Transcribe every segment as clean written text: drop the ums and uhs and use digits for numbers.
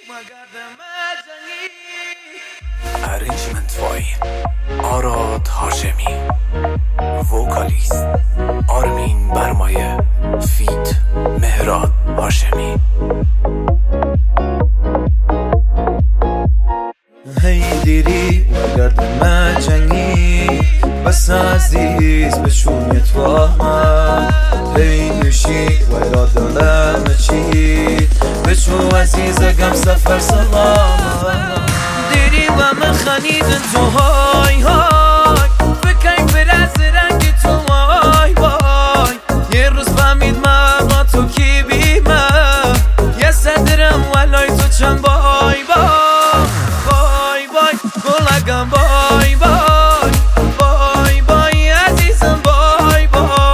Arrangement by Arad Hashemi. Vocalist Armin Barmaye. Feat Mehrad Hashemi. هی دیری گردم جنگی بس عزیز بشونی تو من هی نشی و ارادالم چی بچو عزیزگم سفر سلام دیری و من خنیدن تو های های بکن فرز رنگ تو وای وای یه روز فهمید من با تو کی بیمم یه صدرم ولای تو چند بای بای گلگم بای بای عزیزم بای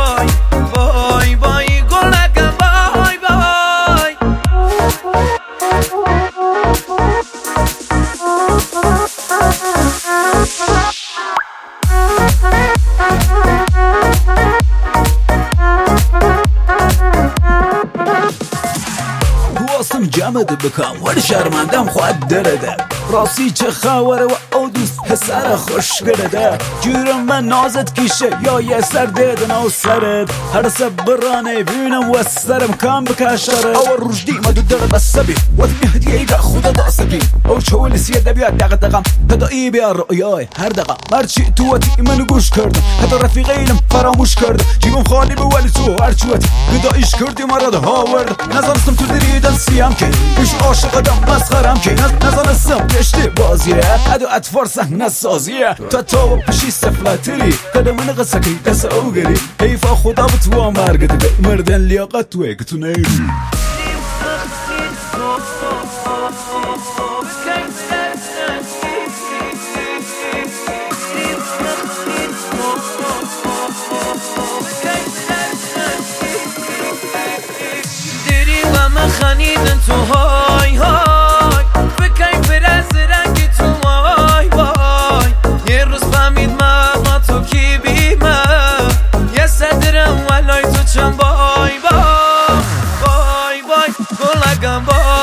گلگم بای خواستم جمعت بکنم ولی شرمندم خواهد درده راستی چه خبره و او دوست پسر خوشگرده جورم من نازت کیشه یا یه سر دیدن او سرت هر برانه بینم و سرم کم بکشاره او رجدی مدو داره بسبی و دمی هدیه ایده خدا داسبی او چولی سیه دبیاد دقم پدایی بیا رؤیای هر دقم مرچی تو وطی منو گوش کردم حتی رفیقیلم فراموش کردم جیبم خالی به ولی تو هرچی وطی گدایش کردی مراد هاورد نظرستم تو دریدن سیام که ایش عاشق دم مسخرم که نظرستم کشتی بازیه ادو اتفار صحنه سازیه تو پشی سفلاتری قدم من قصه کی قصه اوگری حیفا خدا به تو مرگت به مردن لیاقت توی که تو نیری خنیدن تو های های بکن فرز رنگ تو وای وای یه روز فهمید من با تو کی بیمم یه صدرم ولای تو چند بای گلگم بای